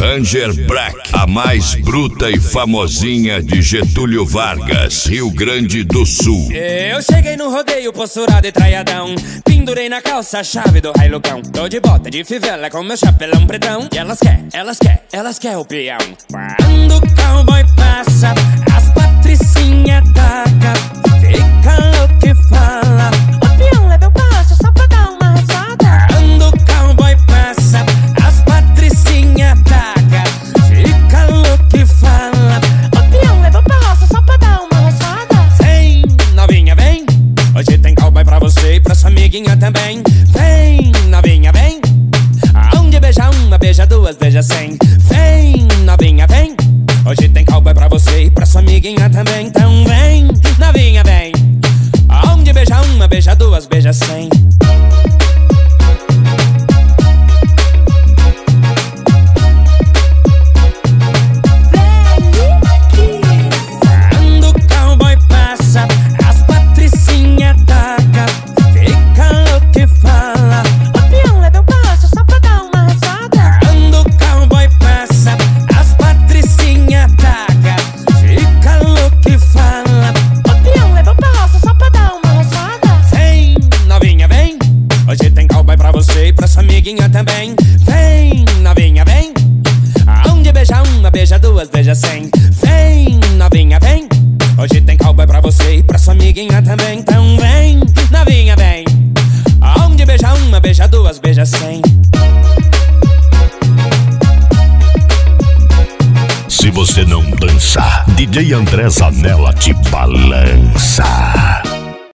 Ranger Black, a mais bruta e famosinha de Getúlio Vargas, Rio Grande do Sul. Eu cheguei no rodeio posturado e traiadão, pendurei na calça a chave do railucão. Tô de bota de fivela com meu chapelão pretão. E elas quer o peão. Quando o cowboy passa, as patricinha taca, fica louco e fala: o peão leva o passo só pra dar uma rezada. Quando o cowboy passa, as patricinha taca, fica louco e fala: o peão leva o passo só pra dar uma rezada. Vem, novinha, vem, hoje tem cowboy pra você e pra sua amiguinha também. Vem, novinha, vem, aonde beija uma, beija duas, beija 100. Vem, novinha, vem, hoje tem cowboy pra você e pra sua amiguinha também. Então vem, novinha, vem, aonde beija uma, beija duas, beija 100. Quando o cowboy passa, as patricinha taca, fica louco e fala: o peão leva o passo só pra dar uma rezada. Quando o cowboy passa, as patricinha taca, fica louco e fala: o peão leva o passo só pra dar uma rezada. Vem, novinha, vem, hoje tem cowboy pra você e pra sua amiguinha também. Vem, novinha, vem, aonde beija uma, beija duas, beija 100. Vem, novinha, vem, hoje tem cowboy pra você e pra sua amiguinha também. Então vem, novinha, vem, aonde beija uma, beija duas, beija 100. Se você não dançar, DJ André Zanella te balança.